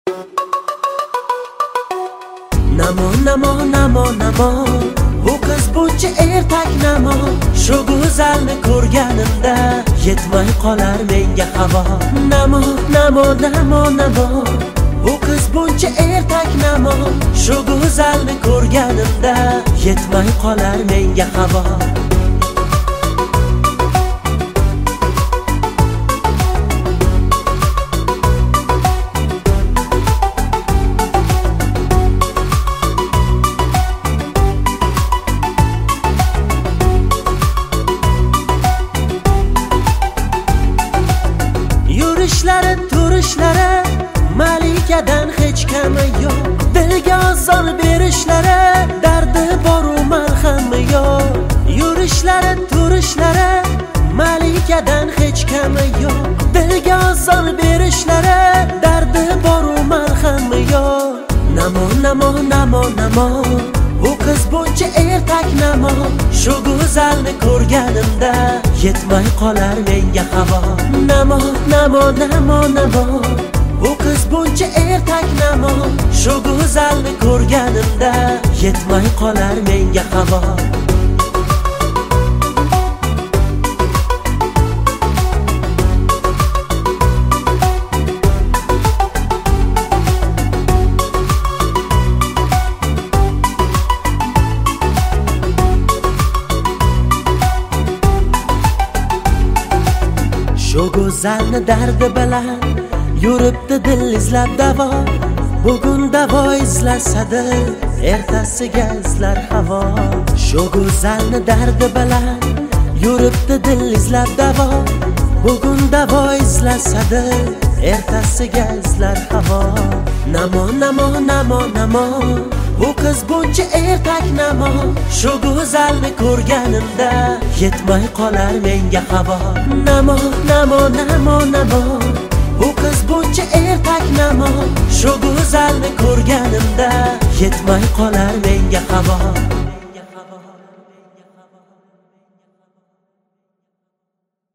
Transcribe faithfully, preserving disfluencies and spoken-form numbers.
Namo namo namo namo bu qiz buncha ertak namo shu go'zalni ko'rganimda yetmay qolar menga havo namo namo namo namo bu qiz buncha ertak namo shu go'zalni ko'rganimda yetmay qolar menga havo Yurishlari turishlari malikadan hech kami yo'q dilga ozor berishlari dardi boru marhami yo'q yurishlari turishlari malikadan hech kami yo'q dilga ozor berishlari dardi boru marhami yo'q namo namo namo namo bu qiz buncha ertak namo shu go'zalni ko'rganimda yetmay qolar menga havo namo namo namo namo bu qiz buncha ertak namo shu go'zalni ko'rganimda yetmay qolar menga havo Shu go'zalni dardi bilan yuribdi dil izlab davo bugun davo izlasada ertasiga izlar havo Shu go'zalni dardi bilan yuribdi dil izlab davo bugun davo izlasada ertasiga izlar havo namo namo namo namo bu qiz buncha ertak namo shu go'zalni ko'rganimda yetmay qolar menga havo namo namo namo namo bu qiz buncha ertak namo shu go'zalni ko'rganimda yetmay qolar menga havo